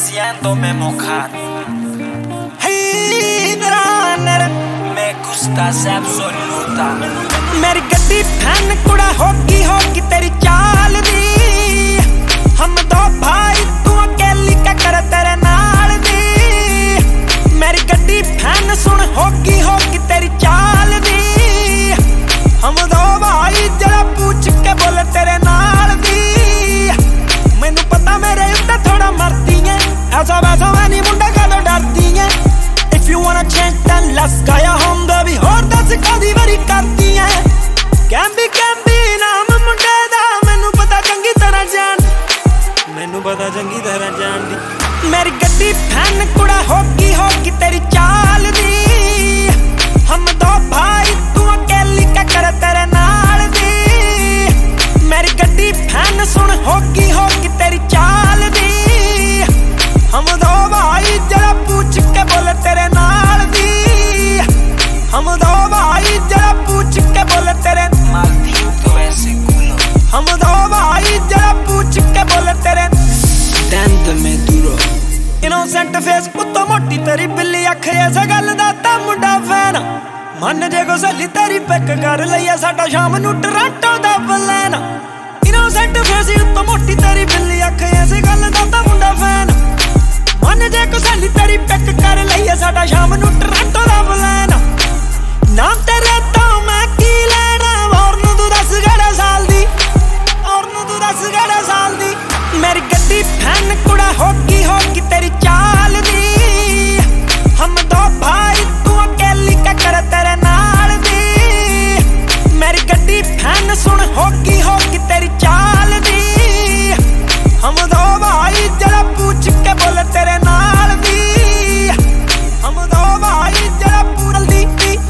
haciéndome mojar. Hey, runner, me gustas absoluta. मेरी गड्डी fan कुड़ा होगी तेरी चाल दी। हम दो भाई तू अकेली क्या कर तेरे नाल दी। मेरी गड्डी फैन सुन होगी तेरी चाल दी। हम दो भाई जरा पूछ के बोले तेरे नाल दी। मैनू पता मेरे उत्ते थोड़ा मरती है, ऐसा वैसा मैं नहीं मुंडा कदों डरती है। If you wanna change then let's go home baby, होर दस कदी वारी करती है। कैंबी नाम मुंडे दा मैनू पता चंगी तरह जान, मैनू पता चंगी तरह जान दी। मेरी गड्डी फैन कुड़ा होगी तेरी चाल दी। हम दो भाई तू अकेली क्या कर तेरे नाल दी। मेरी गड्डी फैन सुन होगी तेरी चाल दी। हम दो भाई जरा पूछ के बोले तेरे नाल दी। हम दो भाई जरा पूछ के बोले तेरे maldito ese culo। हम दो भाई जरा पूछ के बोले तेरे dentame duro। इनोसेंट फेस उत्तों मोटी तेरी बिल्ली अख इस गल दा ता मुंडा फैन। मन जे को सली तेरी पिक कर लईए साडा शाम नू टोरंटो दा प्लान। इनोसेंट फेस उत्तों मोटी तेरी बिल्ली अख इस गल दा ता मुंडा फैन। मन जे को सली तेरी पिक कर लईए साडा शाम नू टोरंटो दा प्लान। नाम तेरे तो मैं की लेना, और नू तू दस गड़ा साल दी, और नू तू दस गड़ा साल दी। मेरी गड्डी फैन कुड़ा होगी तेरी चाल दी। हम दो भाई तू अकेली क्या कर तेरे नाल दी। मेरी गड्डी फैन सुन होगी तेरी चाल दी। हम दो भाई जरा पूछ के बोले तेरे नाल दी। हम दो भाई जरा पूछ दी।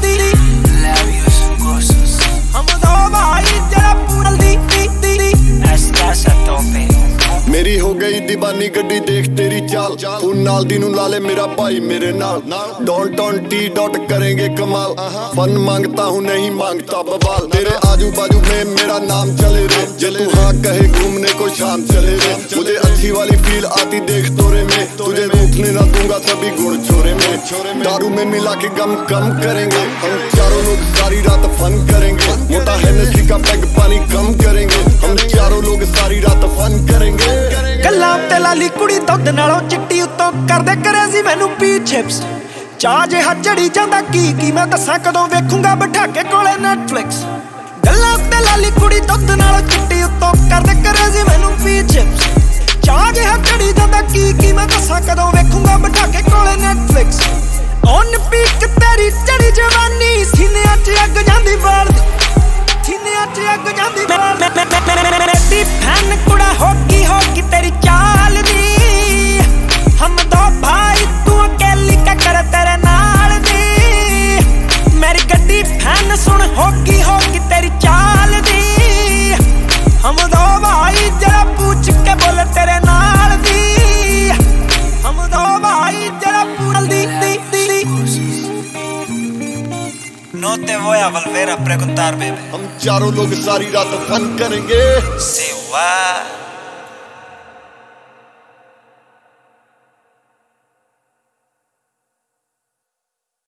हम दो भाई जरा पूछ दी। Estás a tope। मेरी हो गई दीवानी गड्डी देख तेरी चाल। तू नाल दी नू लाले मेरा भाई मेरे नाल। डॉट ऑन टी डॉट करेंगे कमाल। फन मांगता हूँ नहीं मांगता बवाल। तेरे आजू बाजू में मेरा नाम चले रे। जे तू हाँ कहे घूमने को शाम चले रे। मुझे अच्छी वाली फील आती देख तोरे में। तुझे रोकने ना दूंगा सभी गुण छोरे में। दारू में मिला के गम कम करेंगे। हम चारों लोग सारी रात फन करेंगे। मोटा हेनेसी का पैग पानी कम करेंगे। हम चारों लोग सारी रात फन करेंगे। गल्लां ते लाली कुड़ी दुध नालों चिट्टी उत्तों करदे करेजी मैनू पी चिप्स। चाह जिहा चढ़ी जांदा की मैं दसां कदों वेखूंगा बैठा के कोले नेटफ्लिक्स। गल्लां ते लाली कुड़ी दुध नालों चिट्टी उत्तों करदे करेजी मैनू पी चिप्स। चाह जिहा चढ़ी जांदा की मैं दसां कदों वेखूंगा बैठा के कोले नेटफ्लिक्स। ऑन पीक तेरी चढ़ी जवानी, सीनियां च अग जांदी बाल दी, सीनियां च अग जांदी बाल दी। मेरी फैन कुड़ा होगी तेरी चाल दी। हम दो भाई तू अकेली क्या कर तेरे नाल दी। मेरी गड्डी फैन सुन होगी तेरी चाल दी। हम दो भाई जरा पूछ के बोले तेरे नाल दी। हम दो भाई जरा पूछ दी। No te voy a volver a preguntar, bebé। हम चारों लोग सारी रात फन करेंगे। Se va।